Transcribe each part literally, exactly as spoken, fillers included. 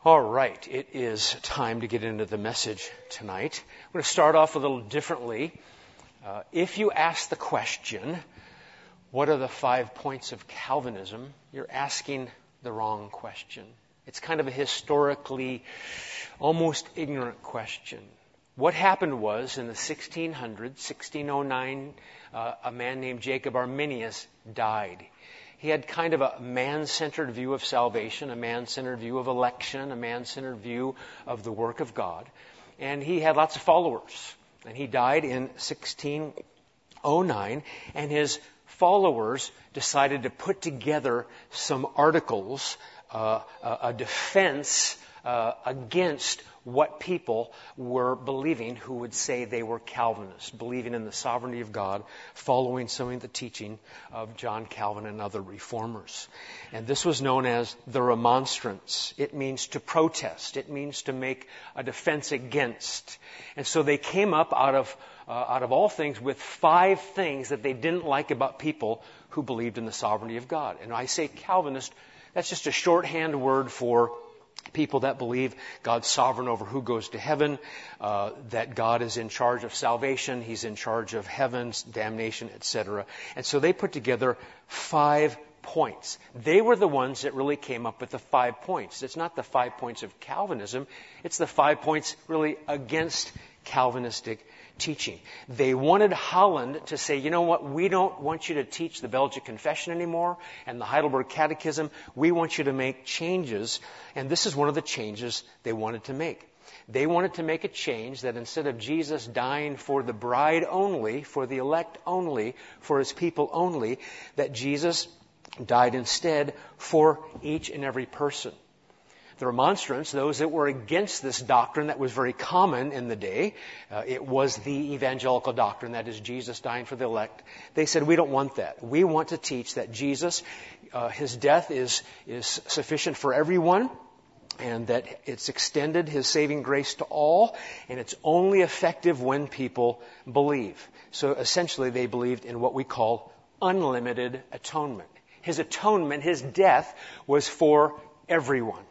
All right, it is time to get into the message tonight. I'm going to start off a little differently. Uh, if you ask the question, what are the five points of Calvinism, you're asking the wrong question. It's kind of a historically almost ignorant question. What happened was in the sixteen hundreds, sixteen oh nine, uh, a man named Jacob Arminius died. He had kind of a man-centered view of salvation, a man-centered view of election, a man-centered view of the work of God. And he had lots of followers. And he died in sixteen oh nine, and his followers decided to put together some articles, uh, a, a defense uh, against what people were believing who would say they were Calvinists, believing in the sovereignty of God, following some of the teaching of John Calvin and other reformers. And this was known as the Remonstrance. It means to protest. It means to make a defense against. And so they came up out of uh, out of all things with five things that they didn't like about people who believed in the sovereignty of God. And I say Calvinist, that's just a shorthand word for people that believe God's sovereign over who goes to heaven, uh, that God is in charge of salvation, He's in charge of heaven's damnation, et cetera. And so they put together five points. They were the ones that really came up with the five points. It's not the five points of Calvinism. It's the five points really against Calvinistic teaching. They wanted Holland to say, you know what, we don't want you to teach the Belgic Confession anymore and the Heidelberg Catechism. We want you to make changes. And this is one of the changes they wanted to make. They wanted to make a change that instead of Jesus dying for the bride only, for the elect only, for His people only, that Jesus died instead for each and every person. The Remonstrants, those that were against this doctrine that was very common in the day, uh, it was the evangelical doctrine, that is Jesus dying for the elect. They said, we don't want that. We want to teach that Jesus, uh, His death is, is sufficient for everyone, and that it's extended His saving grace to all, and it's only effective when people believe. So essentially they believed in what we call unlimited atonement. His atonement, His death, was for everyone.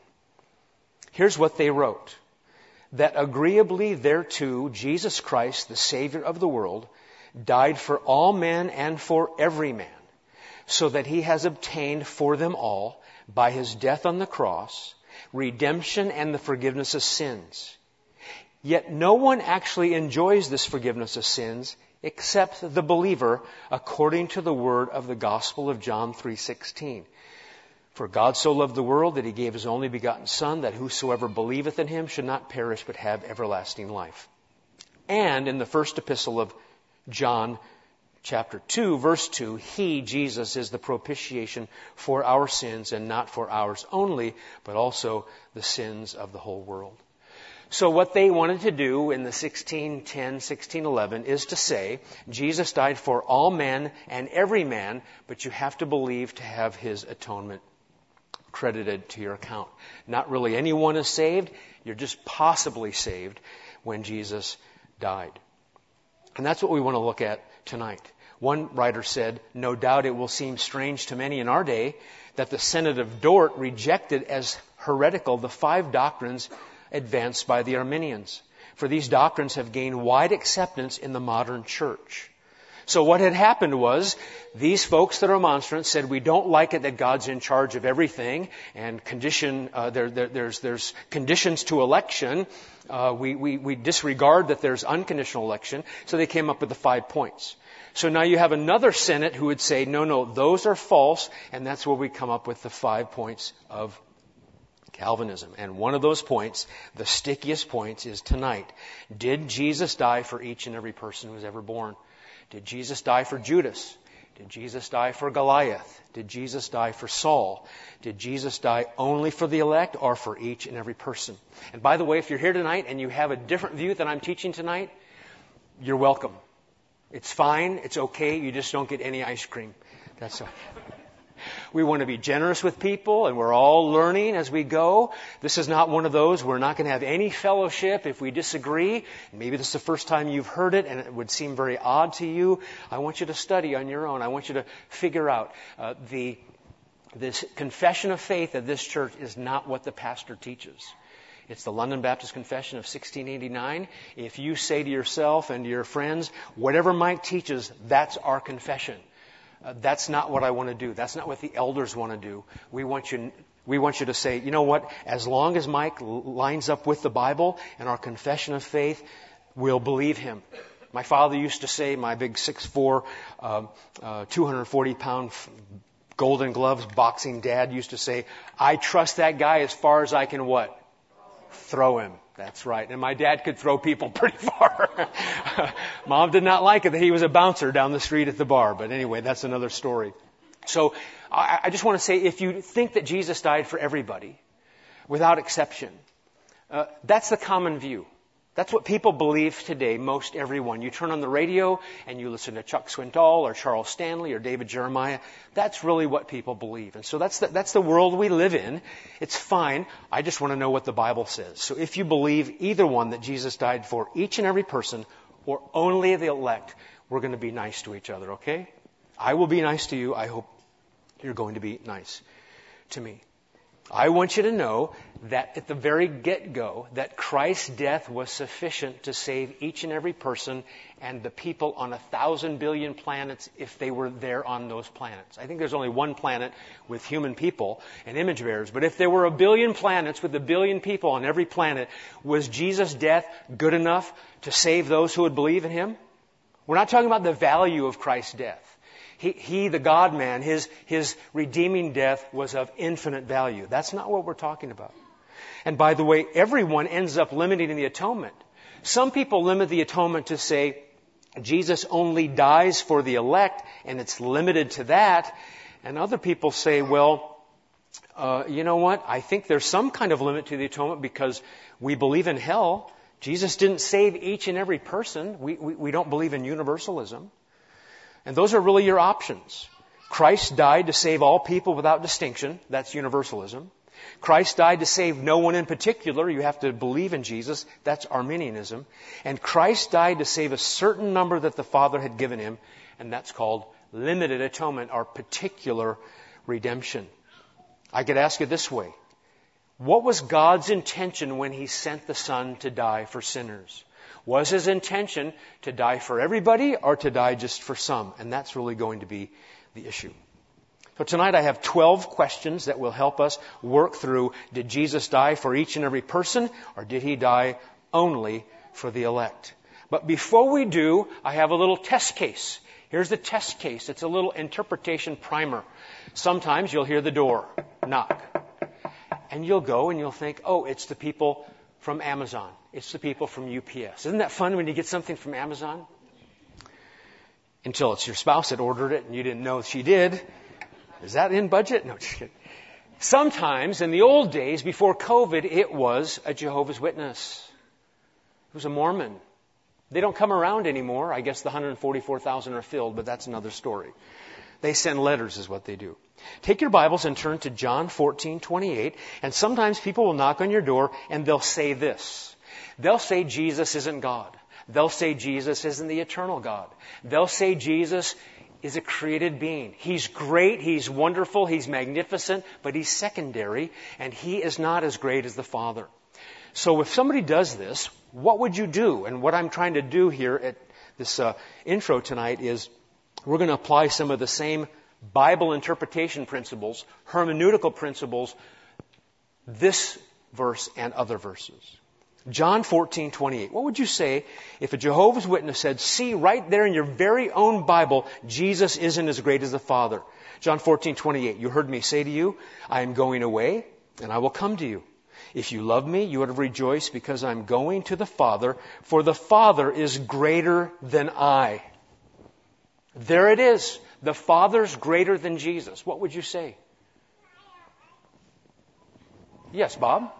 Here's what they wrote. That agreeably thereto, Jesus Christ, the Savior of the world, died for all men and for every man, so that He has obtained for them all, by His death on the cross, redemption and the forgiveness of sins. Yet no one actually enjoys this forgiveness of sins except the believer, according to the word of the gospel of John three sixteen. For God so loved the world that He gave His only begotten Son, that whosoever believeth in Him should not perish but have everlasting life. And in the first epistle of John, chapter two, verse two, He, Jesus, is the propitiation for our sins, and not for ours only, but also the sins of the whole world. So what they wanted to do in the sixteen ten, sixteen eleven is to say, Jesus died for all men and every man, but you have to believe to have His atonement credited to your account. Not really anyone is saved. You're just possibly saved when Jesus died. And that's what we want to look at tonight. One writer said, no doubt it will seem strange to many in our day that the Synod of Dort rejected as heretical the five doctrines advanced by the Arminians. For these doctrines have gained wide acceptance in the modern church. So what had happened was, these folks that are Remonstrants said, we don't like it that God's in charge of everything, and condition, uh, there, there, there's, there's conditions to election. Uh, we, we, we disregard that there's unconditional election. So they came up with the five points. So now you have another Senate who would say, no, no, those are false, and that's where we come up with the five points of Calvinism. And one of those points, the stickiest points, is tonight. Did Jesus die for each and every person who was ever born? Did Jesus die for Judas? Did Jesus die for Goliath? Did Jesus die for Saul? Did Jesus die only for the elect or for each and every person? And by the way, if you're here tonight and you have a different view than I'm teaching tonight, you're welcome. It's fine. It's okay. You just don't get any ice cream. That's all. We want to be generous with people, and we're all learning as we go. This is not one of those. We're not going to have any fellowship if we disagree. Maybe this is the first time you've heard it, and it would seem very odd to you. I want you to study on your own. I want you to figure out uh, the This confession of faith of this church is not what the pastor teaches. It's the London Baptist Confession of sixteen eighty-nine. If you say to yourself and to your friends, whatever Mike teaches, that's our confession. Uh, that's not what I want to do. That's not what the elders want to do. We want you, we want you to say, you know what? As long as Mike lines up with the Bible and our confession of faith, we'll believe him. My father used to say, my big six foot four, uh, uh, two hundred forty pound Golden Gloves boxing dad used to say, I trust that guy as far as I can what? Throw him. That's right. And my dad could throw people pretty far. Mom did not like it that he was a bouncer down the street at the bar. But anyway, that's another story. So I, I just want to say, if you think that Jesus died for everybody, without exception, uh, that's the common view. That's what people believe today, most everyone. You turn on the radio and you listen to Chuck Swindoll or Charles Stanley or David Jeremiah. That's really what people believe. And so that's the, that's the world we live in. It's fine. I just want to know what the Bible says. So if you believe either one, that Jesus died for each and every person or only the elect, we're going to be nice to each other, okay? I will be nice to you. I hope you're going to be nice to me. I want you to know that at the very get-go, that Christ's death was sufficient to save each and every person and the people on a thousand billion planets if they were there on those planets. I think there's only one planet with human people and image bearers, but if there were a billion planets with a billion people on every planet, was Jesus' death good enough to save those who would believe in him? We're not talking about the value of Christ's death. He, he, the God-man, his, his redeeming death was of infinite value. That's not what we're talking about. And by the way, everyone ends up limiting the atonement. Some people limit the atonement to say, Jesus only dies for the elect, and it's limited to that. And other people say, well, uh, you know what? I think there's some kind of limit to the atonement because we believe in hell. Jesus didn't save each and every person. We, we, we don't believe in universalism. And those are really your options. Christ died to save all people without distinction. That's universalism. Christ died to save no one in particular. You have to believe in Jesus. That's Arminianism. And Christ died to save a certain number that the Father had given him. And that's called limited atonement or particular redemption. I could ask it this way. What was God's intention when he sent the Son to die for sinners? Was his intention to die for everybody or to die just for some? And that's really going to be the issue. So tonight I have twelve questions that will help us work through, did Jesus die for each and every person or did he die only for the elect? But before we do, I have a little test case. Here's the test case. It's a little interpretation primer. Sometimes you'll hear the door knock. And you'll go and you'll think, oh, it's the people from Amazon. It's the people from U P S. Isn't that fun when you get something from Amazon? Until it's your spouse that ordered it and you didn't know she did. Is that in budget? No, just kidding. Sometimes, in the old days, before COVID, it was a Jehovah's Witness. It was a Mormon. They don't come around anymore. I guess the one hundred forty-four thousand are filled, but that's another story. They send letters is what they do. Take your Bibles and turn to John fourteen twenty-eight. And sometimes people will knock on your door and they'll say this. They'll say Jesus isn't God. They'll say Jesus isn't the eternal God. They'll say Jesus is a created being. He's great, he's wonderful, he's magnificent, but he's secondary, and he is not as great as the Father. So if somebody does this, what would you do? And what I'm trying to do here at this uh, intro tonight is we're going to apply some of the same Bible interpretation principles, hermeneutical principles, this verse and other verses. John fourteen twenty-eight. What would you say if a Jehovah's Witness said, see right there in your very own Bible, Jesus isn't as great as the Father? John fourteen twenty-eight. You heard me say to you, I am going away and I will come to you. If you love me, you would have rejoiced because I'm going to the Father, for the Father is greater than I. There it is. The Father's greater than Jesus. What would you say? Yes, Bob?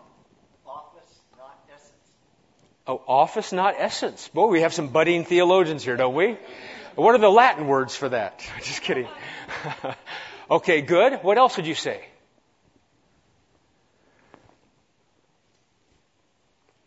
Oh, office, not essence. Boy, we have some budding theologians here, don't we? What are the Latin words for that? Just kidding. Okay, good. What else would you say?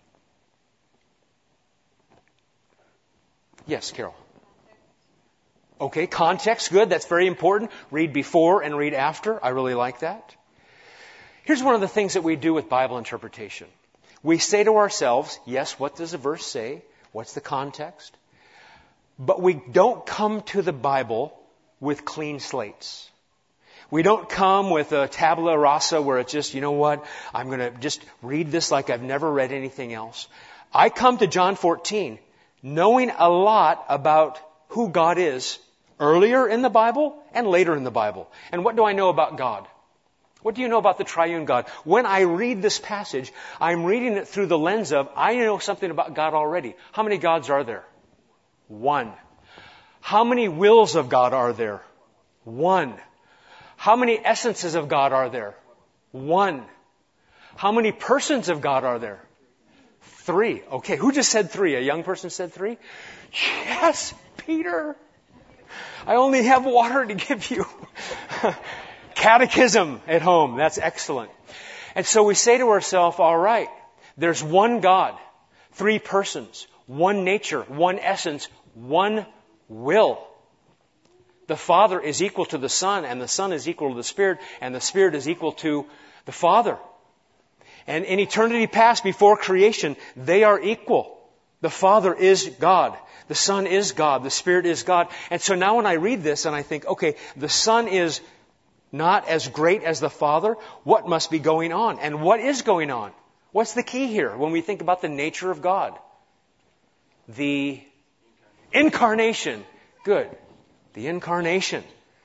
Yes, Carol. Okay, context, good. That's very important. Read before and read after. I really like that. Here's one of the things that we do with Bible interpretation. We say to ourselves, yes, what does the verse say? What's the context? But we don't come to the Bible with clean slates. We don't come with a tabula rasa where it's just, you know what, I'm going to just read this like I've never read anything else. I come to John fourteen knowing a lot about who God is earlier in the Bible and later in the Bible. And what do I know about God? What do you know about the triune God? When I read this passage, I'm reading it through the lens of, I know something about God already. How many gods are there? One. How many wills of God are there? One. How many essences of God are there? One. How many persons of God are there? Three. Okay, who just said three? A young person said three? Yes, Peter. I only have water to give you. Catechism at home. That's excellent. And so we say to ourselves, all right, there's one God, three persons, one nature, one essence, one will. The Father is equal to the Son, and the Son is equal to the Spirit, and the Spirit is equal to the Father. And in eternity past, before creation, they are equal. The Father is God. The Son is God. The Spirit is God. And so now when I read this and I think, okay, the Son is not as great as the Father, what must be going on? And what is going on? What's the key here when we think about the nature of God? The incarnation. Good. The incarnation.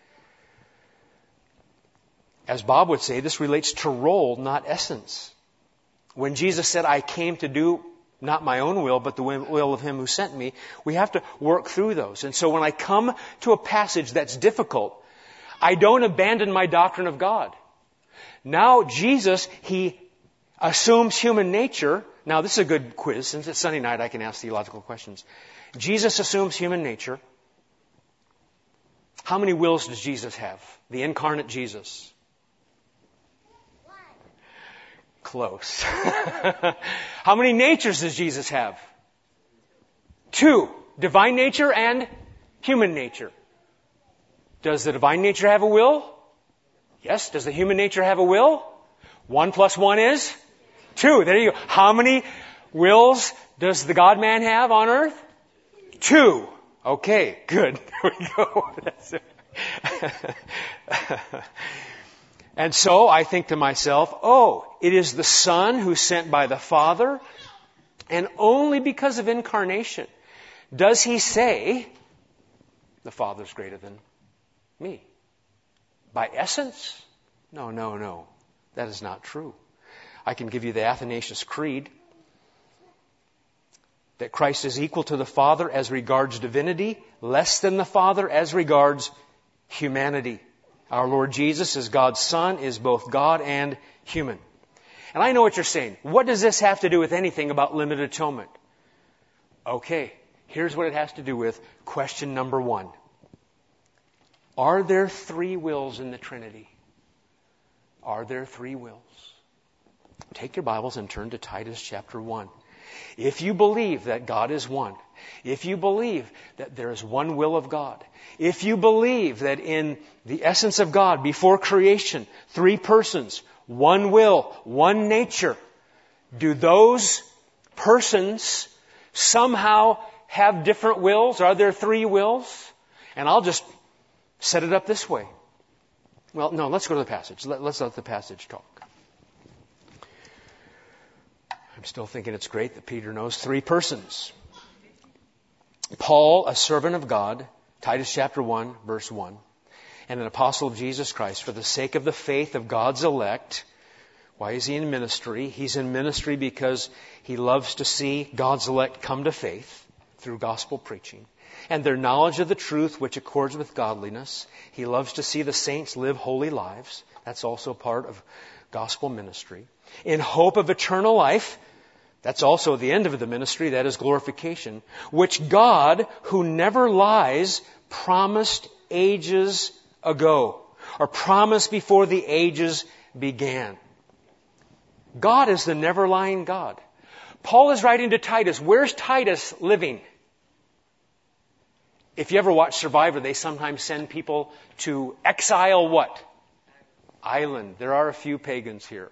As Bob would say, this relates to role, not essence. When Jesus said, I came to do not my own will, but the will of Him who sent me, we have to work through those. And so when I come to a passage that's difficult, I don't abandon my doctrine of God. Now Jesus, He assumes human nature. Now this is a good quiz. Since it's Sunday night, I can ask theological questions. Jesus assumes human nature. How many wills does Jesus have? The incarnate Jesus. One. Close. How many natures does Jesus have? Two. Divine nature and human nature. Does the divine nature have a will? Yes. Does the human nature have a will? One plus one is two. There you go. How many wills does the God-man have on earth? Two. Okay, good. There we go. That's it. And so I think to myself, oh, it is the Son who's sent by the Father, and only because of incarnation does He say, the Father's greater than me. By essence? No, no, no. That is not true. I can give you the Athanasius Creed. That Christ is equal to the Father as regards divinity, less than the Father as regards humanity. Our Lord Jesus, as God's Son, is both God and human. And I know what you're saying. What does this have to do with anything about limited atonement? Okay, here's what it has to do with question number one. Are there three wills in the Trinity? Are there three wills? Take your Bibles and turn to Titus chapter one. If you believe that God is one, if you believe that there is one will of God, if you believe that in the essence of God before creation, three persons, one will, one nature, do those persons somehow have different wills? Are there three wills? And I'll just set it up this way. Well, no, let's go to the passage. Let, let's let the passage talk. I'm still thinking it's great that Peter knows three persons. Paul, a servant of God, Titus chapter one, verse one, and an apostle of Jesus Christ, for the sake of the faith of God's elect. Why is he in ministry? He's in ministry because he loves to see God's elect come to faith through gospel preaching, and their knowledge of the truth which accords with godliness. He loves to see the saints live holy lives. That's also part of gospel ministry. In hope of eternal life. That's also the end of the ministry, that is glorification, which God, who never lies, promised ages ago, or promised before the ages began. God is the never-lying God. Paul is writing to Titus. Where's Titus living? If you ever watch Survivor, they sometimes send people to exile what? Island. There are a few pagans here.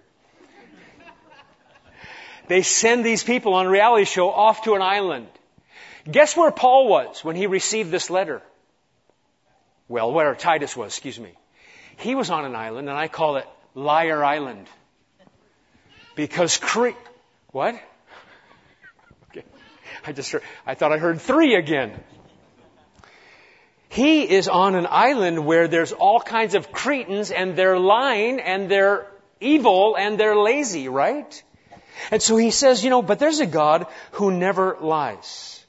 They send these people on a reality show off to an island. Guess where Paul was when he received this letter? Well, where Titus was, excuse me. He was on an island, and I call it Liar Island. Because Crete... What? Okay. I just heard, I thought I heard three again. He is on an island where there's all kinds of Cretans, and they're lying, and they're evil, and they're lazy, right? And so he says, you know, but there's a God who never lies.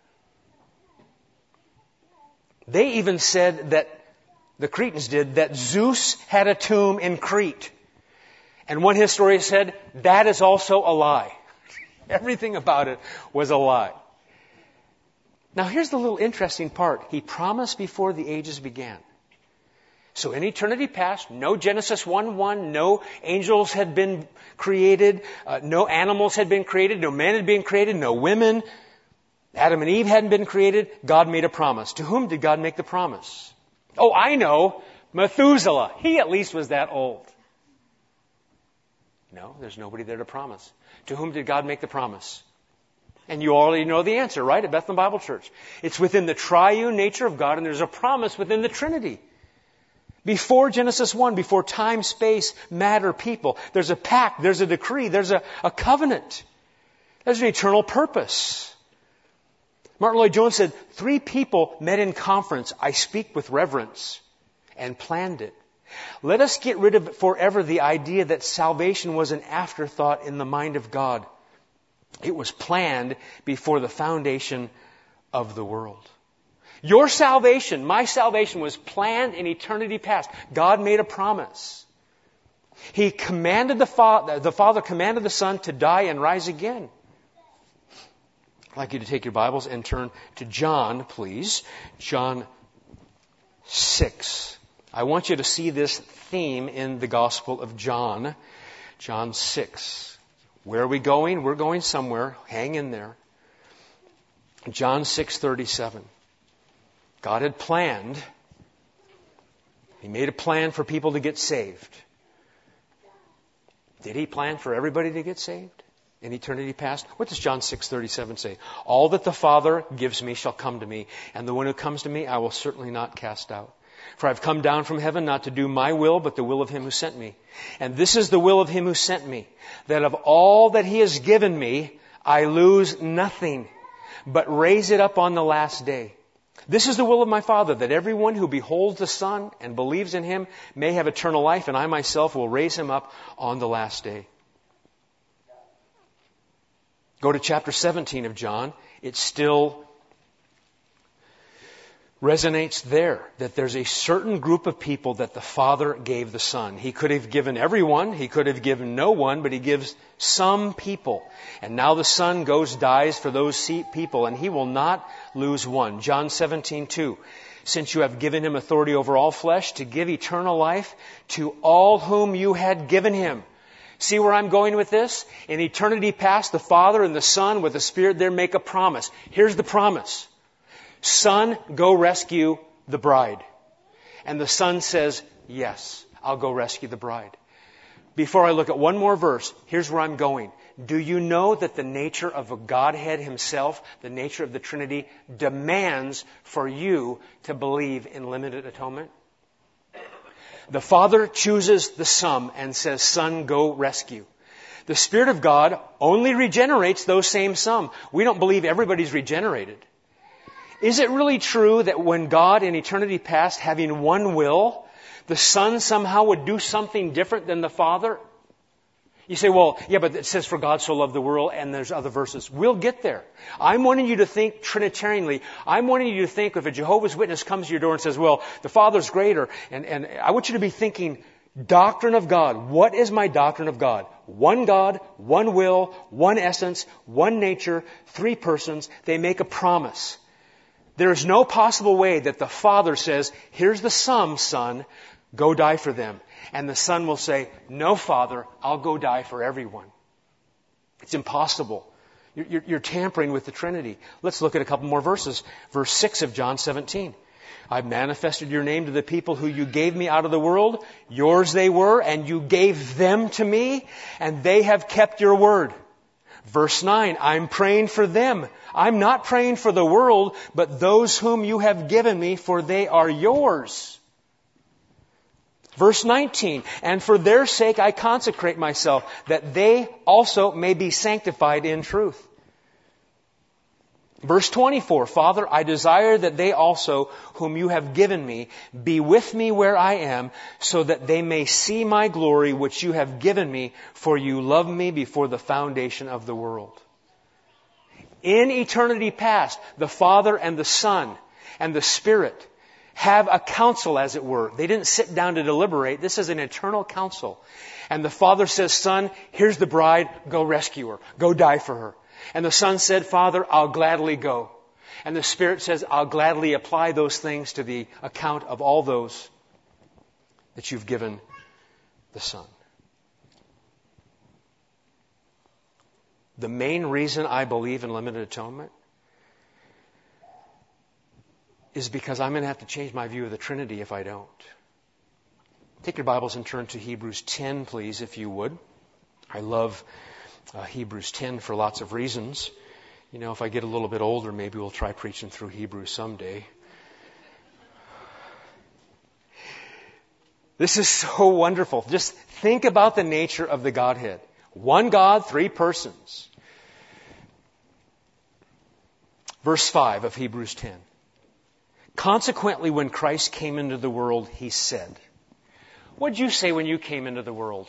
They even said that, the Cretans did, that Zeus had a tomb in Crete. And one historian said, that is also a lie. Everything about it was a lie. Now here's the little interesting part. He promised before the ages began. So in eternity past, no Genesis one one, no angels had been created, uh, no animals had been created, no man had been created, no women, Adam and Eve hadn't been created. God made a promise. To whom did God make the promise? Oh, I know, Methuselah. He at least was that old. No, there's nobody there to promise. To whom did God make the promise? And you already know the answer, right? At Bethlehem Bible Church. It's within the triune nature of God, and there's a promise within the Trinity. Before Genesis one, before time, space, matter, people, there's a pact, there's a decree, there's a, a covenant. There's an eternal purpose. Martin Lloyd-Jones said, three people met in conference, I speak with reverence, and planned it. Let us get rid of forever the idea that salvation was an afterthought in the mind of God. It was planned before the foundation of the world. Your salvation, my salvation, was planned in eternity past. God made a promise. He commanded the Father, the Father commanded the Son to die and rise again. I'd like you to take your Bibles and turn to John, please. John six. I want you to see this theme in the Gospel of John. John six. Where are we going? We're going somewhere. Hang in there. John six thirty-seven. God had planned. He made a plan for people to get saved. Did He plan for everybody to get saved in eternity past? What does John six thirty-seven say? All that the Father gives me shall come to me, and the one who comes to me I will certainly not cast out. For I've come down from heaven not to do my will, but the will of Him who sent me. And this is the will of Him who sent me, that of all that He has given me, I lose nothing, but raise it up on the last day. This is the will of my Father, that everyone who beholds the Son and believes in Him may have eternal life, and I myself will raise him up on the last day. Go to chapter seventeen of John. It still resonates there, that there's a certain group of people that the Father gave the Son. He could have given everyone, He could have given no one, but He gives some people. And now the Son goes, dies for those people, and He will not lose one. John seventeen two. Since you have given Him authority over all flesh, to give eternal life to all whom you had given Him. See where I'm going with this? In eternity past, the Father and the Son with the Spirit there make a promise. Here's the promise. Son, go rescue the bride. And the Son says, yes, I'll go rescue the bride. Before I look at one more verse, here's where I'm going. Do you know that the nature of a Godhead Himself, the nature of the Trinity, demands for you to believe in limited atonement? The Father chooses the Son and says, Son, go rescue. The Spirit of God only regenerates those same some. We don't believe everybody's regenerated. Is it really true that when God in eternity past, having one will, the Son somehow would do something different than the Father? You say, well, yeah, but it says for God so loved the world, and there's other verses. We'll get there. I'm wanting you to think Trinitarianly. I'm wanting you to think if a Jehovah's Witness comes to your door and says, well, the Father's greater, and, and I want you to be thinking doctrine of God. What is my doctrine of God? One God, one will, one essence, one nature, three persons. They make a promise. There is no possible way that the Father says, here's the sum, Son, go die for them. And the Son will say, no, Father, I'll go die for everyone. It's impossible You're, you're tampering with the Trinity. Let's look at a couple more verses. Verse six of John seventeen. I've manifested your name to the people who you gave me out of the world. Yours they were, and you gave them to me, and they have kept your word. Verse nine, I'm praying for them. I'm not praying for the world, but those whom you have given me, for they are yours. Verse nineteen, and for their sake I consecrate myself, that they also may be sanctified in truth. Verse twenty-four, Father, I desire that they also, whom you have given me, be with me where I am, so that they may see my glory which you have given me, for you loved me before the foundation of the world. In eternity past, the Father and the Son and the Spirit have a council, as it were. They didn't sit down to deliberate. This is an eternal council. And the Father says, Son, here's the bride, go rescue her. Go die for her. And the Son said, Father, I'll gladly go. And the Spirit says, I'll gladly apply those things to the account of all those that you've given the Son. The main reason I believe in limited atonement is because I'm going to have to change my view of the Trinity if I don't. Take your Bibles and turn to Hebrews ten, please, if you would. I love uh, Hebrews ten for lots of reasons. You know, if I get a little bit older, maybe we'll try preaching through Hebrews someday. This is so wonderful. Just think about the nature of the Godhead. One God, three persons. Verse five of Hebrews ten. Consequently, when Christ came into the world, He said. What did you say when you came into the world?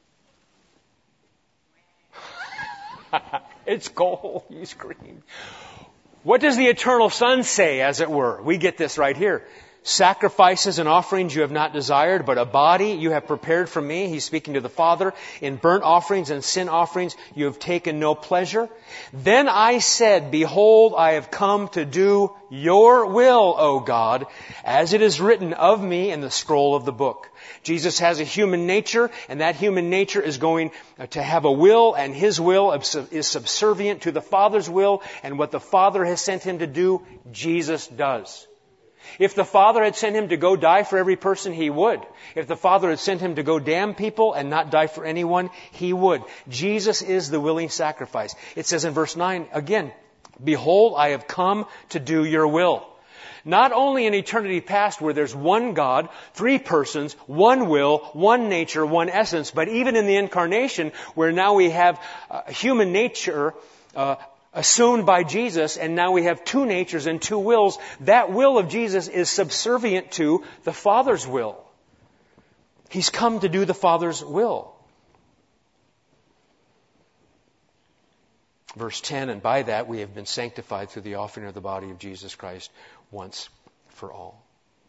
It's gold, you screamed. What does the eternal Son say, as it were? We get this right here. Sacrifices and offerings you have not desired, but a body you have prepared for me. He's speaking to the Father. In burnt offerings and sin offerings you have taken no pleasure. Then I said, Behold, I have come to do your will, O God, as it is written of me in the scroll of the book. Jesus has a human nature, and that human nature is going to have a will, and His will is subservient to the Father's will, and what the Father has sent Him to do, Jesus does. If the Father had sent Him to go die for every person, He would. If the Father had sent Him to go damn people and not die for anyone, He would. Jesus is the willing sacrifice. It says in verse nine, again, Behold, I have come to do your will. Not only in eternity past where there's one God, three persons, one will, one nature, one essence, but even in the incarnation where now we have uh, human nature uh, assumed by Jesus, and now we have two natures and two wills. That will of Jesus is subservient to the Father's will. He's come to do the Father's will. Verse ten, and by that we have been sanctified through the offering of the body of Jesus Christ once for all.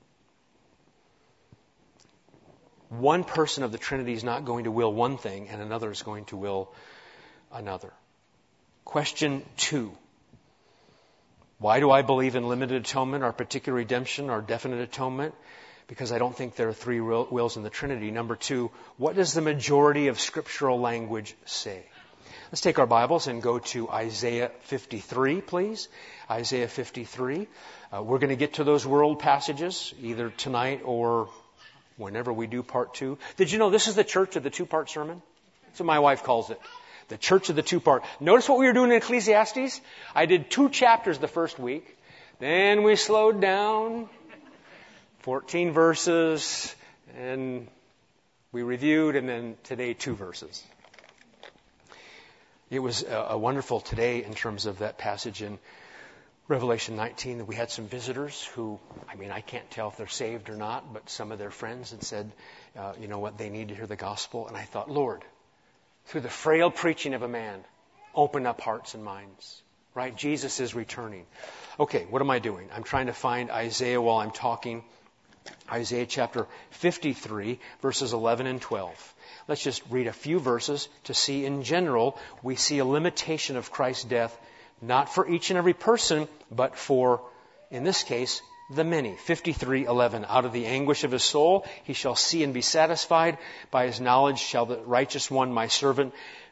One person of the Trinity is not going to will one thing, and another is going to will another. Question two. Why do I believe in limited atonement or particular redemption or definite atonement? Because I don't think there are three wills in the Trinity. Number two, what does the majority of scriptural language say? Let's take our Bibles and go to Isaiah fifty-three, please. Isaiah fifty-three. Uh, we're going to get to those world passages either tonight or whenever we do part two. Did you know this is the church of the two-part sermon? That's what my wife calls it. The church of the two-part. Notice what we were doing in Ecclesiastes? I did two chapters the first week. Then we slowed down. fourteen verses. And we reviewed. And then today, two verses. It was a, a wonderful today in terms of that passage in Revelation nineteen that we had some visitors who, I mean, I can't tell if they're saved or not, but some of their friends had said, uh, you know what, they need to hear the gospel. And I thought, Lord, through the frail preaching of a man, open up hearts and minds. Right? Jesus is returning. Okay, what am I doing? I'm trying to find Isaiah while I'm talking. Isaiah chapter fifty-three, verses eleven and twelve. Let's just read a few verses to see in general we see a limitation of Christ's death, not for each and every person, but for, in this case, the many. fifty-three eleven. Out of the anguish of his soul he shall see and be satisfied. By his knowledge shall the righteous one, my servant,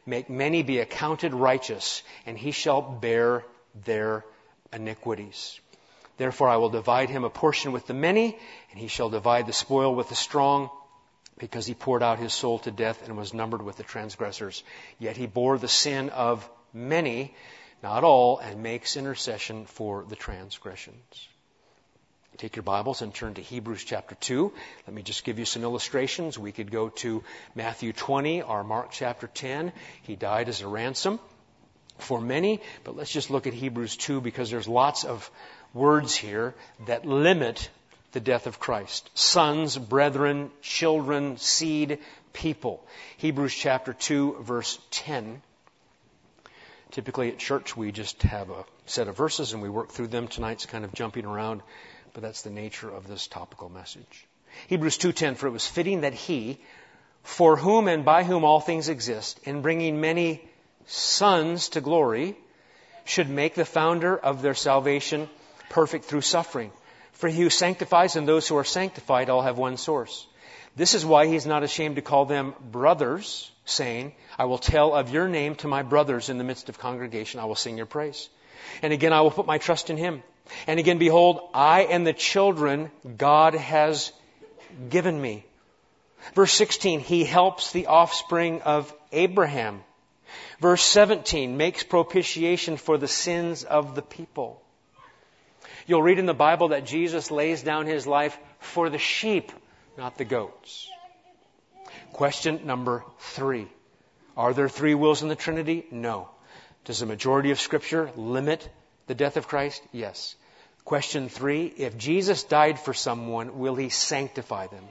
make many be accounted righteous, and he shall bear their iniquities. Therefore I will divide him a portion with the many, and he shall divide the spoil with the strong, because he poured out his soul to death and was numbered with the transgressors. Yet he bore the sin of many, not all, and makes intercession for the transgressions. Take your Bibles and turn to Hebrews chapter two. Let me just give you some illustrations. We could go to Matthew twenty or Mark chapter ten. He died as a ransom for many, but let's just look at Hebrews two, because there's lots of words here that limit the death of Christ. Sons, brethren, children, seed, people. Hebrews chapter two, verse ten. Typically at church we just have a set of verses and we work through them. Tonight's kind of jumping around, but that's the nature of this topical message. Hebrews two ten, for it was fitting that he, for whom and by whom all things exist, in bringing many sons to glory, should make the founder of their salvation perfect through suffering. For he who sanctifies and those who are sanctified all have one source. This is why he is not ashamed to call them brothers, saying, I will tell of your name to my brothers in the midst of congregation. I will sing your praise. And again, I will put my trust in him. And again, behold, I and the children God has given me. Verse sixteen, he helps the offspring of Abraham. Verse seventeen, makes propitiation for the sins of the people. You'll read in the Bible that Jesus lays down his life for the sheep, not the goats. Question number three. Are there three wills in the Trinity? No. Does the majority of Scripture limit the death of Christ? Yes. Question three. If Jesus died for someone, will he sanctify them?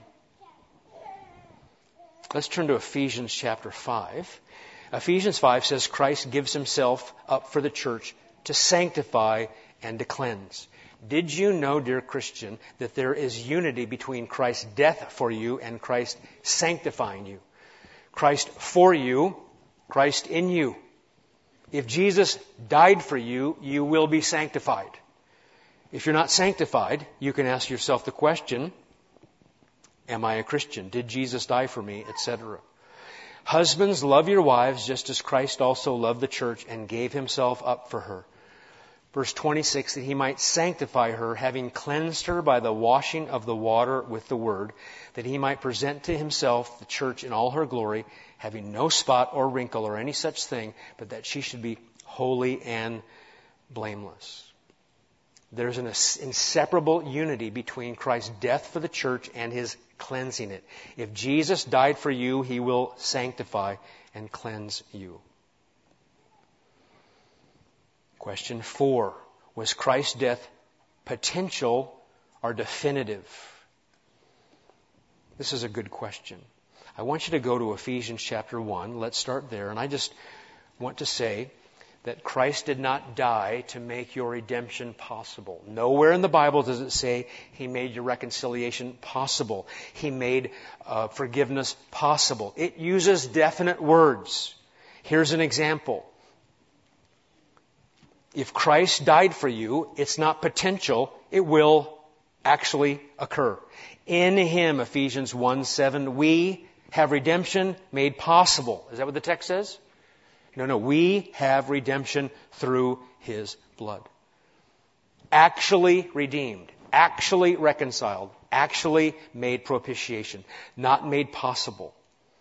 Let's turn to Ephesians chapter five. Ephesians five says Christ gives himself up for the church to sanctify and to cleanse. Did you know, dear Christian, that there is unity between Christ's death for you and Christ sanctifying you? Christ for you, Christ in you. If Jesus died for you, you will be sanctified. If you're not sanctified, you can ask yourself the question, am I a Christian? Did Jesus die for me? Etc. Husbands, love your wives just as Christ also loved the church and gave himself up for her. Verse twenty-six, that he might sanctify her, having cleansed her by the washing of the water with the word, that he might present to himself the church in all her glory, having no spot or wrinkle or any such thing, but that she should be holy and blameless. There's an inseparable unity between Christ's death for the church and his cleansing it. If Jesus died for you, he will sanctify and cleanse you. Question four. Was Christ's death potential or definitive? This is a good question. I want you to go to Ephesians chapter one. Let's start there. And I just want to say that Christ did not die to make your redemption possible. Nowhere in the Bible does it say he made your reconciliation possible. He made uh, forgiveness possible. It uses definite words. Here's an example. If Christ died for you, it's not potential, it will actually occur. In him, Ephesians one seven, we have redemption made possible. Is that what the text says? No, no, we have redemption through his blood. Actually redeemed, actually reconciled, actually made propitiation, not made possible.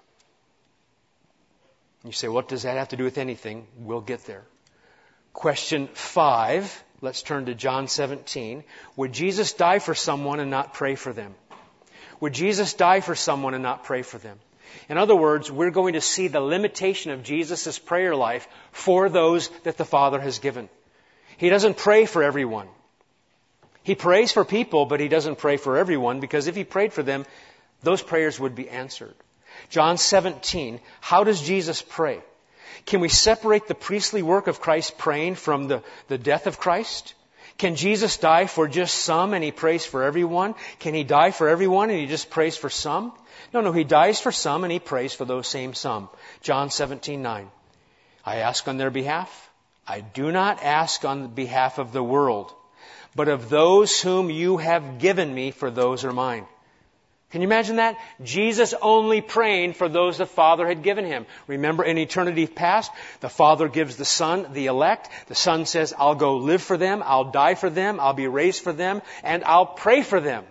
You say, what does that have to do with anything? We'll get there. Question five, let's turn to John seventeen. Would Jesus die for someone and not pray for them? Would Jesus die for someone and not pray for them? In other words, we're going to see the limitation of Jesus' prayer life for those that the Father has given. He doesn't pray for everyone. He prays for people, but he doesn't pray for everyone, because if he prayed for them, those prayers would be answered. John seventeen, how does Jesus pray? Can we separate the priestly work of Christ praying from the, the death of Christ? Can Jesus die for just some and he prays for everyone? Can he die for everyone and he just prays for some? No, no, he dies for some and he prays for those same some. John seventeen nine. I ask on their behalf. I do not ask on behalf of the world, but of those whom you have given me, for those are mine. Can you imagine that? Jesus only praying for those the Father had given him. Remember, in eternity past, the Father gives the Son the elect. The Son says, I'll go live for them, I'll die for them, I'll be raised for them, and I'll pray for them.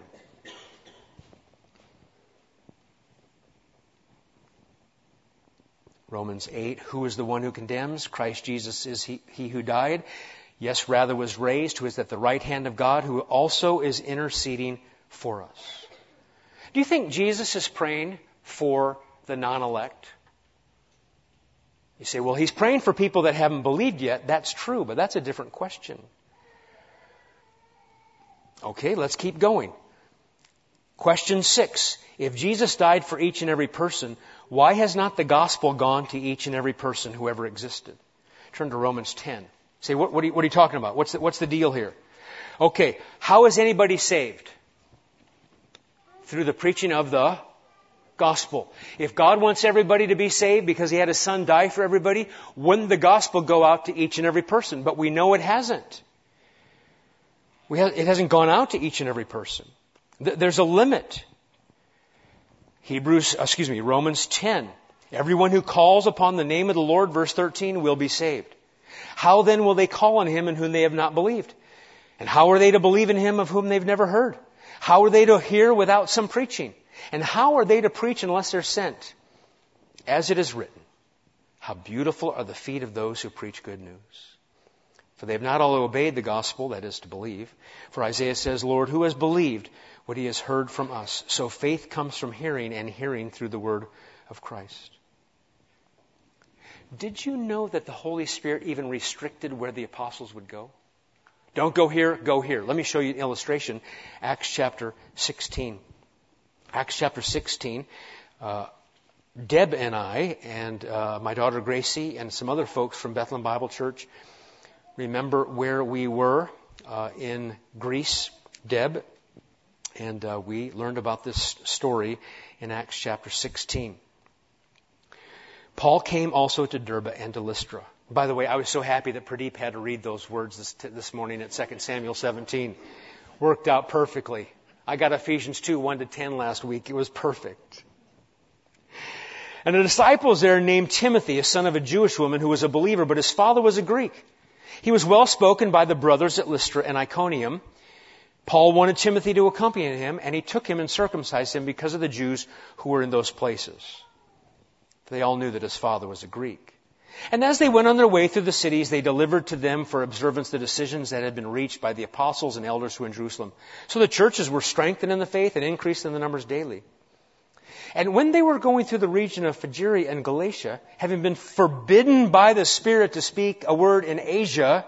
Romans eight, who is the one who condemns? Christ Jesus is he, he who died. Yes, rather was raised, who is at the right hand of God, who also is interceding for us. Do you think Jesus is praying for the non-elect? You say, well, he's praying for people that haven't believed yet. That's true, but that's a different question. Okay, let's keep going. Question six. If Jesus died for each and every person, why has not the gospel gone to each and every person who ever existed? Turn to Romans ten. Say, what, what, are, you, what are you talking about? What's the, what's the deal here? Okay, how is anybody saved? Through the preaching of the gospel. If God wants everybody to be saved because he had his Son die for everybody, wouldn't the gospel go out to each and every person? But we know it hasn't. We have, it hasn't gone out to each and every person. There's a limit. Hebrews, excuse me, Romans ten. Everyone who calls upon the name of the Lord, verse thirteen, will be saved. How then will they call on him in whom they have not believed? And how are they to believe in him of whom they've never heard? How are they to hear without some preaching? And how are they to preach unless they're sent? As it is written, how beautiful are the feet of those who preach good news. For they have not all obeyed the gospel, that is to believe. For Isaiah says, Lord, who has believed what he has heard from us? So faith comes from hearing, and hearing through the word of Christ. Did you know that the Holy Spirit even restricted where the apostles would go? Don't go here, go here. Let me show you an illustration. Acts chapter sixteen. Acts chapter sixteen. Uh, Deb and I and uh, my daughter Gracie and some other folks from Bethlehem Bible Church remember where we were uh, in Greece. Deb and uh, we learned about this story in Acts chapter sixteen. Paul came also to Derbe and to Lystra. By the way, I was so happy that Pradeep had to read those words this, this morning at Second Samuel seventeen. Worked out perfectly. I got Ephesians two, one to ten last week. It was perfect. And the disciples there named Timothy, a son of a Jewish woman who was a believer, but his father was a Greek. He was well spoken by the brothers at Lystra and Iconium. Paul wanted Timothy to accompany him, and he took him and circumcised him because of the Jews who were in those places. They all knew that his father was a Greek. And as they went on their way through the cities, they delivered to them for observance the decisions that had been reached by the apostles and elders who were in Jerusalem. So the churches were strengthened in the faith and increased in the numbers daily. And when they were going through the region of Phrygia and Galatia, having been forbidden by the Spirit to speak a word in Asia,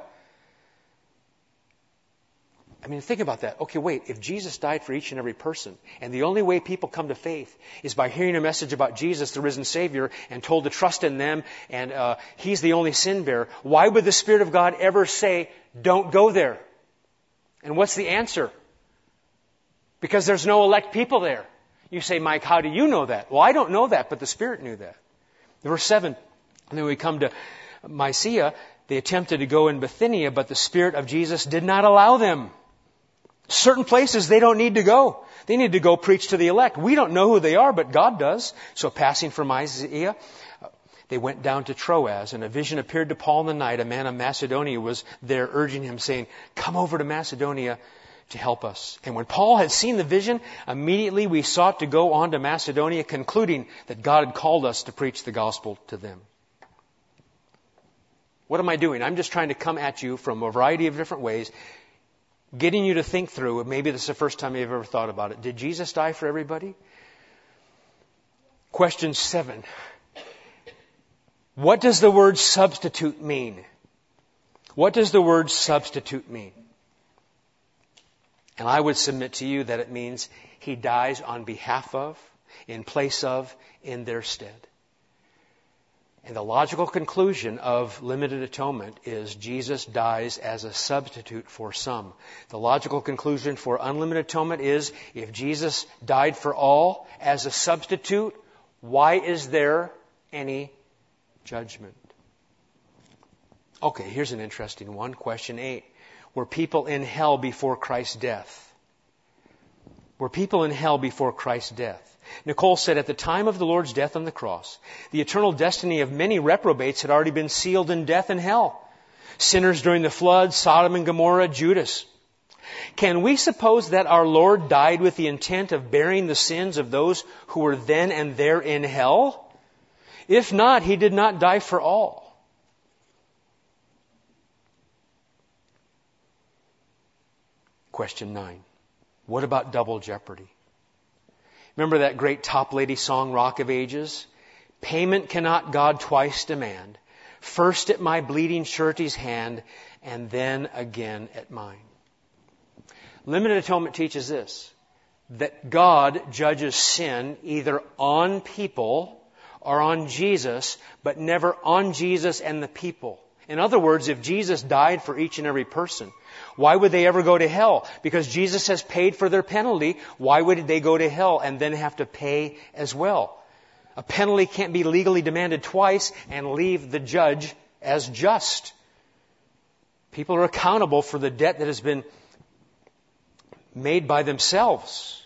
I mean, think about that. Okay, wait, if Jesus died for each and every person, and the only way people come to faith is by hearing a message about Jesus, the risen Savior, and told to trust in them, and uh, He's the only sin bearer, why would the Spirit of God ever say, don't go there? And what's the answer? Because there's no elect people there. You say, Mike, how do you know that? Well, I don't know that, but the Spirit knew that. Verse seven, and then we come to Mysia. They attempted to go in Bithynia, but the Spirit of Jesus did not allow them. Certain places they don't need to go. They need to go preach to the elect. We don't know who they are, but God does. So passing from Mysia, they went down to Troas, and a vision appeared to Paul in the night. A man of Macedonia was there urging him, saying, come over to Macedonia to help us. And when Paul had seen the vision, immediately we sought to go on to Macedonia, concluding that God had called us to preach the gospel to them. What am I doing? I'm just trying to come at you from a variety of different ways, getting you to think through, maybe this is the first time you've ever thought about it. Did Jesus die for everybody? Question seven. What does the word substitute mean? What does the word substitute mean? And I would submit to you that it means He dies on behalf of, in place of, in their stead. And the logical conclusion of limited atonement is Jesus dies as a substitute for some. The logical conclusion for unlimited atonement is if Jesus died for all as a substitute, why is there any judgment? Okay, here's an interesting one. Question eight. Were people in hell before Christ's death? were people in hell before Christ's death. Nicole said at the time of the Lord's death on the cross, the eternal destiny of many reprobates had already been sealed in death and hell. Sinners during the flood, Sodom and Gomorrah, Judas. Can we suppose that our Lord died with the intent of bearing the sins of those who were then and there in hell? If not, He did not die for all. Question nine. What about double jeopardy? Remember that great Top Lady song, Rock of Ages? Payment cannot God twice demand. First at my bleeding surety's hand, and then again at mine. Limited Atonement teaches this, that God judges sin either on people or on Jesus, but never on Jesus and the people. In other words, if Jesus died for each and every person, why would they ever go to hell? Because Jesus has paid for their penalty. Why would they go to hell and then have to pay as well? A penalty can't be legally demanded twice and leave the judge as just. People are accountable for the debt that has been made by themselves.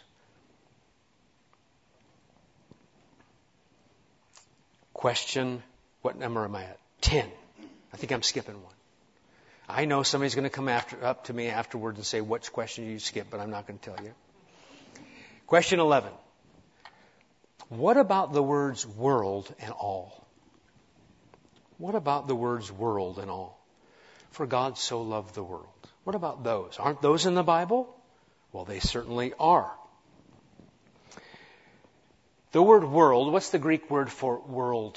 Question, what number am I at? Ten. I think I'm skipping one. I know somebody's going to come after, up to me afterwards and say, which question did you skip? But I'm not going to tell you. Question eleven. What about the words world and all? What about the words world and all? For God so loved the world. What about those? Aren't those in the Bible? Well, they certainly are. The word world, what's the Greek word for world?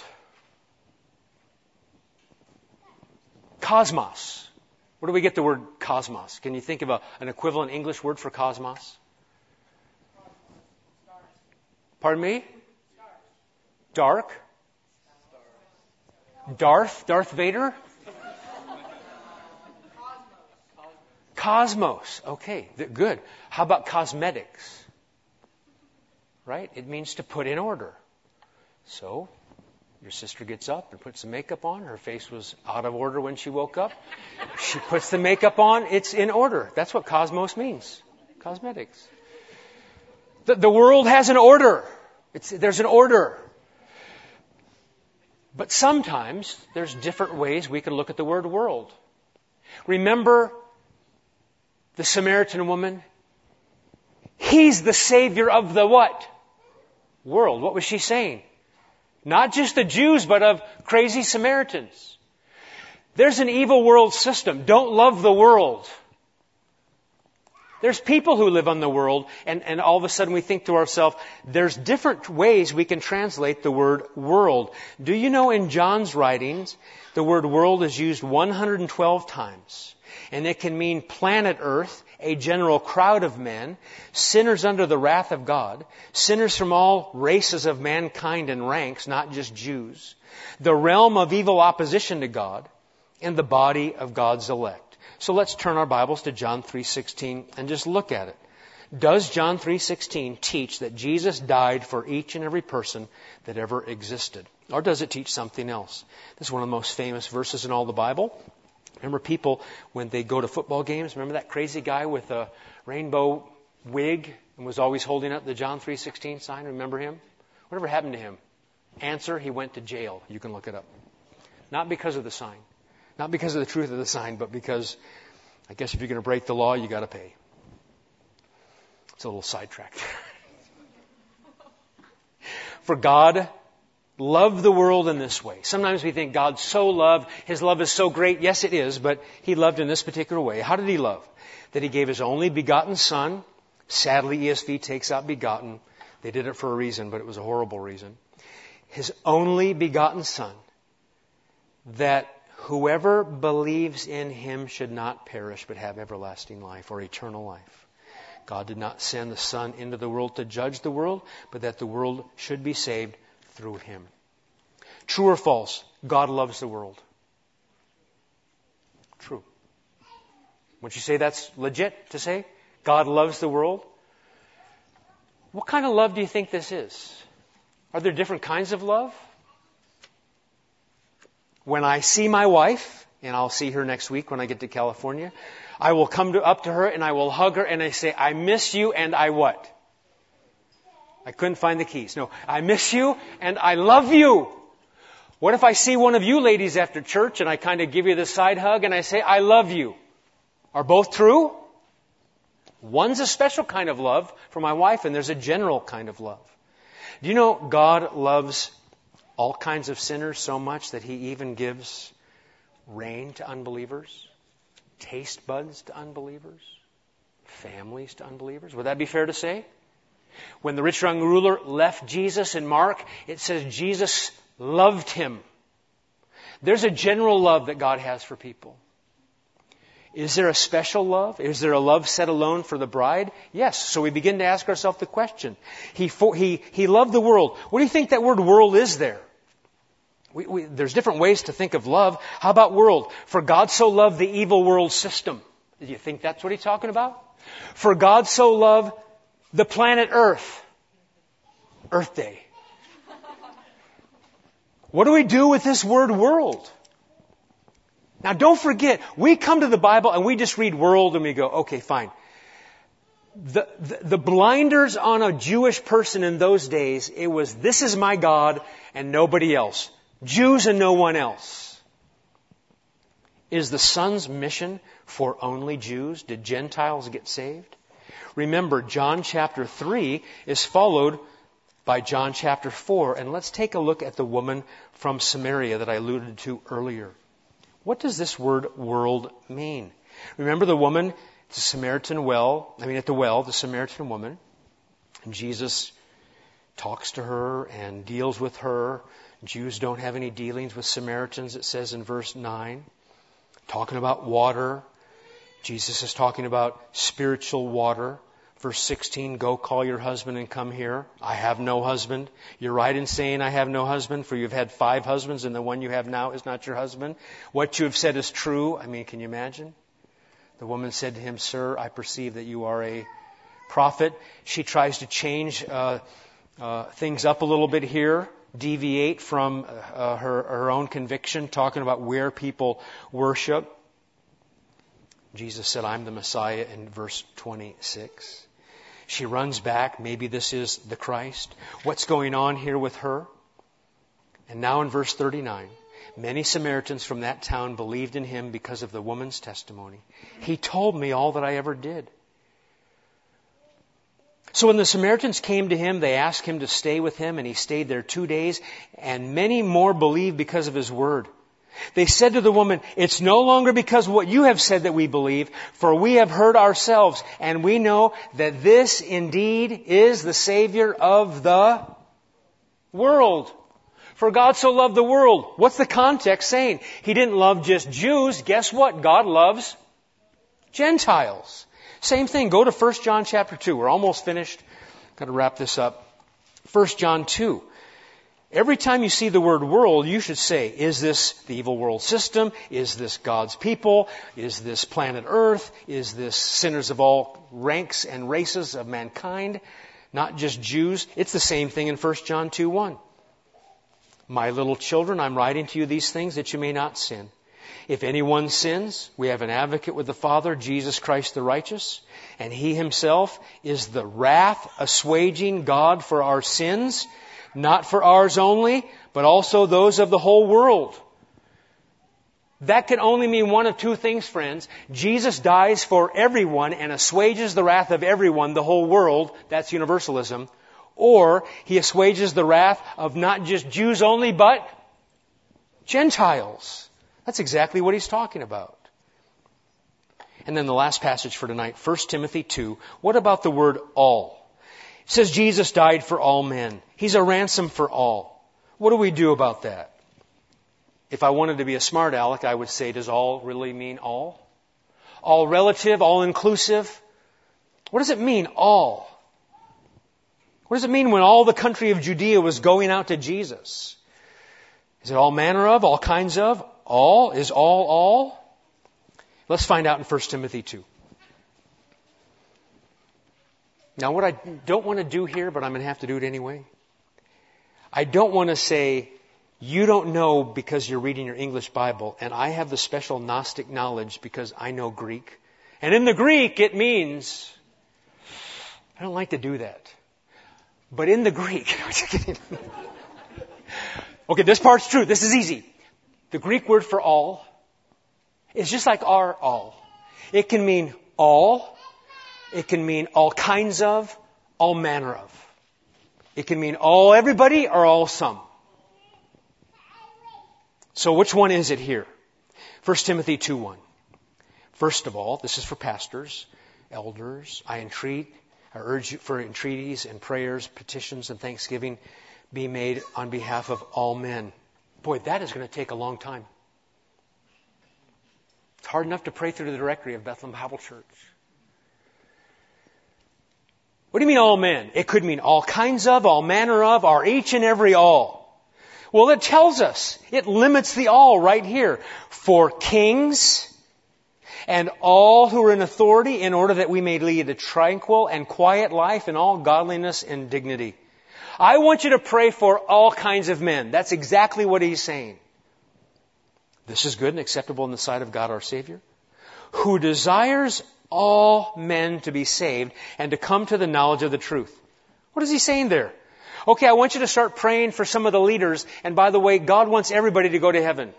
Cosmos. Where do we get the word cosmos? Can you think of a, an equivalent English word for cosmos? Pardon me? Dark? Darth? Darth Vader? Cosmos. Okay, good. How about cosmetics? Right? It means to put in order. So, your sister gets up and puts some makeup on. Her face was out of order when she woke up. She puts the makeup on. It's in order. That's what cosmos means. Cosmetics. The, the world has an order. It's, there's an order. But sometimes there's different ways we can look at the word world. Remember the Samaritan woman? He's the Savior of the what? World. What was she saying? Not just the Jews, but of crazy Samaritans. There's an evil world system. Don't love the world. There's people who live on the world, and, and all of a sudden we think to ourselves, there's different ways we can translate the word world. Do you know in John's writings, the word world is used one hundred twelve times. And it can mean planet Earth, a general crowd of men, sinners under the wrath of God, sinners from all races of mankind and ranks, not just Jews, the realm of evil opposition to God, and the body of God's elect. So let's turn our Bibles to John three sixteen and just look at it. Does John three sixteen teach that Jesus died for each and every person that ever existed? Or does it teach something else? This is one of the most famous verses in all the Bible. Remember people, when they go to football games, remember that crazy guy with a rainbow wig and was always holding up the John three sixteen sign? Remember him? Whatever happened to him? Answer, he went to jail. You can look it up. Not because of the sign. Not because of the truth of the sign, but because, I guess if you're going to break the law, you got to pay. It's a little sidetracked. For God loved the world in this way. Sometimes we think God so loved, His love is so great. Yes, it is, but He loved in this particular way. How did He love? That He gave His only begotten Son. Sadly, E S V takes out begotten. They did it for a reason, but it was a horrible reason. His only begotten Son, that whoever believes in Him should not perish, but have everlasting life or eternal life. God did not send the Son into the world to judge the world, but that the world should be saved through Him. True or false? God loves the world. True. Would you say that's legit to say? God loves the world? What kind of love do you think this is? Are there different kinds of love? When I see my wife, and I'll see her next week when I get to California, I will come to, up to her and I will hug her and I say, I miss you and I what? I couldn't find the keys. No, I miss you and I love you. What if I see one of you ladies after church and I kind of give you the side hug and I say, I love you? Are both true? One's a special kind of love for my wife, and there's a general kind of love. Do you know God loves all kinds of sinners so much that He even gives rain to unbelievers, taste buds to unbelievers, families to unbelievers? Would that be fair to say? When the rich young ruler left Jesus in Mark, it says Jesus loved him. There's a general love that God has for people. Is there a special love? Is there a love set alone for the bride? Yes. So we begin to ask ourselves the question. He, for, he, he loved the world. What do you think that word world is there? We, we, there's different ways to think of love. How about world? For God so loved the evil world system. Do you think that's what he's talking about? For God so loved the planet Earth. Earth Day. What do we do with this word world? Now don't forget, we come to the Bible and we just read world and we go, okay, fine. The, the, the blinders on a Jewish person in those days, it was, this is my God and nobody else. Jews and no one else. Is the Son's mission for only Jews? Did Gentiles get saved? Remember, John chapter three is followed by John chapter four. And let's take a look at the woman from Samaria that I alluded to earlier. What does this word world mean? Remember the woman, the Samaritan well, I mean at the well, the Samaritan woman. And Jesus talks to her and deals with her. Jews don't have any dealings with Samaritans, it says in verse nine. Talking about water. Jesus is talking about spiritual water. Verse sixteen, go call your husband and come here. I have no husband. You're right in saying I have no husband, for you've had five husbands and the one you have now is not your husband. What you have said is true. I mean, can you imagine? The woman said to him, Sir, I perceive that you are a prophet. She tries to change uh, uh, things up a little bit here, deviate from uh, her, her own conviction, talking about where people worship. Jesus said, I'm the Messiah in verse twenty-six. She runs back. Maybe this is the Christ. What's going on here with her? And now in verse thirty-nine, many Samaritans from that town believed in him because of the woman's testimony. He told me all that I ever did. So when the Samaritans came to him, they asked him to stay with him, and he stayed there two days, and many more believed because of his word. They said to the woman, it's no longer because of what you have said that we believe, for we have heard ourselves, and we know that this indeed is the Savior of the world. For God so loved the world. What's the context saying? He didn't love just Jews. Guess what? God loves Gentiles. Same thing. Go to First John chapter two. We're almost finished. Got to wrap this up. First John two. Every time you see the word world, you should say, is this the evil world system? Is this God's people? Is this planet Earth? Is this sinners of all ranks and races of mankind? Not just Jews. It's the same thing in First John two one. My little children, I'm writing to you these things that you may not sin. If anyone sins, we have an advocate with the Father, Jesus Christ the righteous, and He Himself is the wrath-assuaging God for our sins, not for ours only, but also those of the whole world. That can only mean one of two things, friends. Jesus dies for everyone and assuages the wrath of everyone, the whole world. That's universalism. Or He assuages the wrath of not just Jews only, but Gentiles. That's exactly what He's talking about. And then the last passage for tonight, First Timothy two. What about the word all? It says Jesus died for all men. He's a ransom for all. What do we do about that? If I wanted to be a smart aleck, I would say, does all really mean all? All relative, all inclusive? What does it mean, all? What does it mean when all the country of Judea was going out to Jesus? Is it all manner of, all kinds of? All? Is all all? Let's find out in First Timothy two. Now, what I don't want to do here, but I'm going to have to do it anyway, I don't want to say, you don't know because you're reading your English Bible, and I have the special Gnostic knowledge because I know Greek. And in the Greek, it means, I don't like to do that. But in the Greek, okay, this part's true. This is easy. The Greek word for all is just like our all. It can mean all. It can mean all kinds of, all manner of. It can mean all everybody or all some. So which one is it here? First Timothy two one. First of all, this is for pastors, elders. I entreat, I urge you for entreaties and prayers, petitions and thanksgiving be made on behalf of all men. Boy, that is going to take a long time. It's hard enough to pray through the directory of Bethlehem Bible Church. What do you mean all men? It could mean all kinds of, all manner of, or each and every all. Well, it tells us. It limits the all right here. For kings and all who are in authority, in order that we may lead a tranquil and quiet life in all godliness and dignity. I want you to pray for all kinds of men. That's exactly what he's saying. This is good and acceptable in the sight of God our Savior, who desires all men to be saved and to come to the knowledge of the truth. What is he saying there? Okay, I want you to start praying for some of the leaders. And by the way, God wants everybody to go to heaven.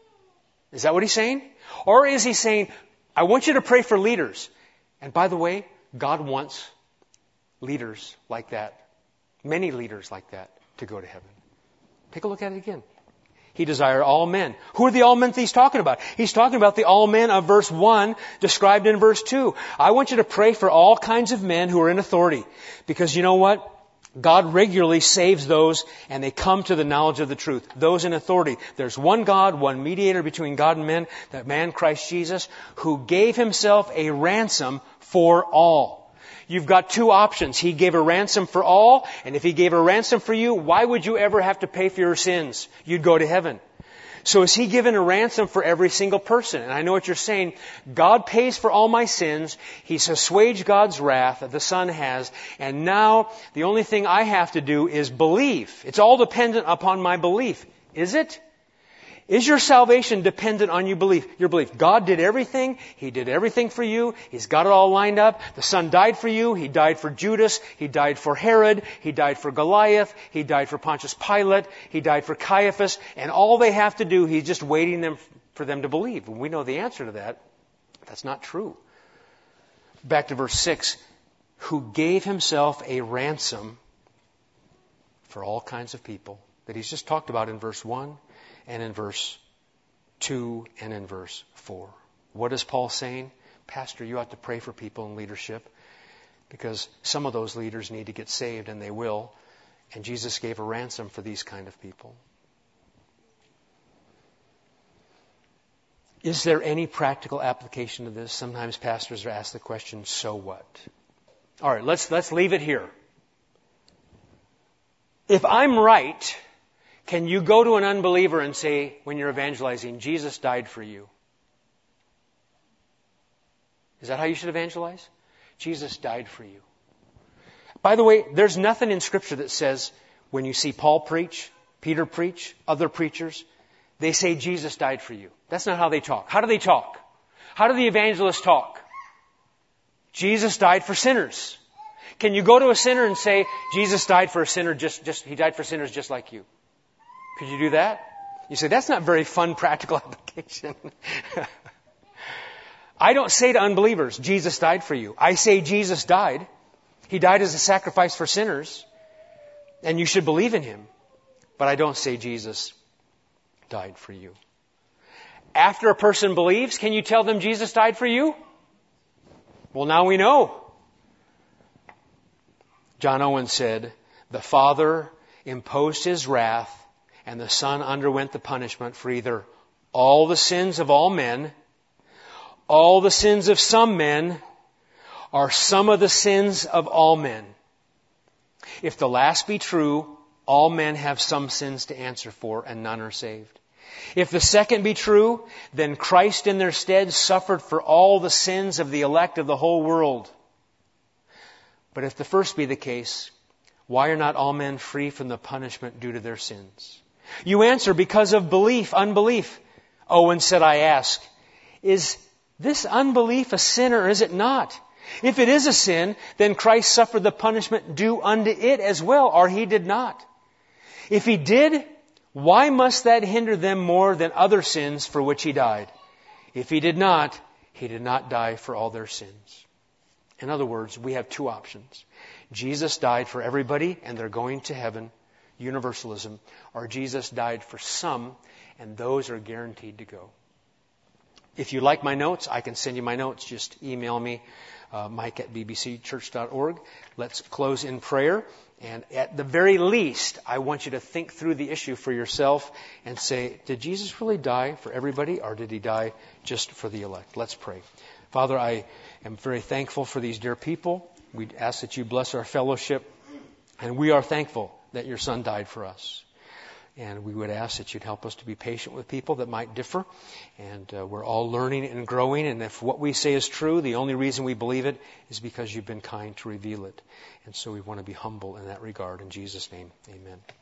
Is that what he's saying? Or is he saying, I want you to pray for leaders. And by the way, God wants leaders like that, many leaders like that, to go to heaven. Take a look at it again. He desired all men. Who are the all men that he's talking about? He's talking about the all men of verse one described in verse two. I want you to pray for all kinds of men who are in authority. Because you know what? God regularly saves those and they come to the knowledge of the truth. Those in authority. There's one God, one mediator between God and men, that man Christ Jesus, who gave himself a ransom for all. You've got two options. He gave a ransom for all, and if he gave a ransom for you, why would you ever have to pay for your sins? You'd go to heaven. So is he given a ransom for every single person? And I know what you're saying. God pays for all my sins. He's assuaged God's wrath that the Son has. And now the only thing I have to do is believe. It's all dependent upon my belief. Is it? Is your salvation dependent on you belief? Your belief. God did everything. He did everything for you. He's got it all lined up. The Son died for you. He died for Judas. He died for Herod. He died for Goliath. He died for Pontius Pilate. He died for Caiaphas. And all they have to do, he's just waiting them for them to believe. And we know the answer to that. That's not true. Back to verse six. Who gave himself a ransom for all kinds of people that he's just talked about in verse one. And in verse two and in verse four. What is Paul saying? Pastor, you ought to pray for people in leadership because some of those leaders need to get saved, and they will. And Jesus gave a ransom for these kind of people. Is there any practical application to this? Sometimes pastors are asked the question, so what? All right, let's, let's leave it here. If I'm right, can you go to an unbeliever and say, when you're evangelizing, Jesus died for you? Is that how you should evangelize? Jesus died for you. By the way, there's nothing in Scripture that says when you see Paul preach, Peter preach, other preachers, they say Jesus died for you. That's not how they talk. How do they talk? How do the evangelists talk? Jesus died for sinners. Can you go to a sinner and say, Jesus died for a sinner, just, just, he died for sinners just like you? Could you do that? You say, that's not very fun practical application. I don't say to unbelievers, Jesus died for you. I say Jesus died. He died as a sacrifice for sinners. And you should believe in him. But I don't say Jesus died for you. After a person believes, can you tell them Jesus died for you? Well, now we know. John Owen said, the Father imposed his wrath and the Son underwent the punishment for either all the sins of all men, all the sins of some men, or some of the sins of all men. If the last be true, all men have some sins to answer for, and none are saved. If the second be true, then Christ in their stead suffered for all the sins of the elect of the whole world. But if the first be the case, why are not all men free from the punishment due to their sins? You answer, because of belief, unbelief. Owen said, I ask, is this unbelief a sin or is it not? If it is a sin, then Christ suffered the punishment due unto it as well, or He did not. If He did, why must that hinder them more than other sins for which He died? If He did not, He did not die for all their sins. In other words, we have two options. Jesus died for everybody and they're going to heaven, universalism, or Jesus died for some and those are guaranteed to go. If you like my notes, I can send you my notes. Just email me, uh, mike at b b c church dot org. Let's close in prayer. And at the very least, I want you to think through the issue for yourself and say, did Jesus really die for everybody or did He die just for the elect? Let's pray. Father, I am very thankful for these dear people. We ask that You bless our fellowship. And we are thankful that Your Son died for us. And we would ask that You'd help us to be patient with people that might differ. And uh, we're all learning and growing. And if what we say is true, the only reason we believe it is because You've been kind to reveal it. And so we want to be humble in that regard. In Jesus' name, amen.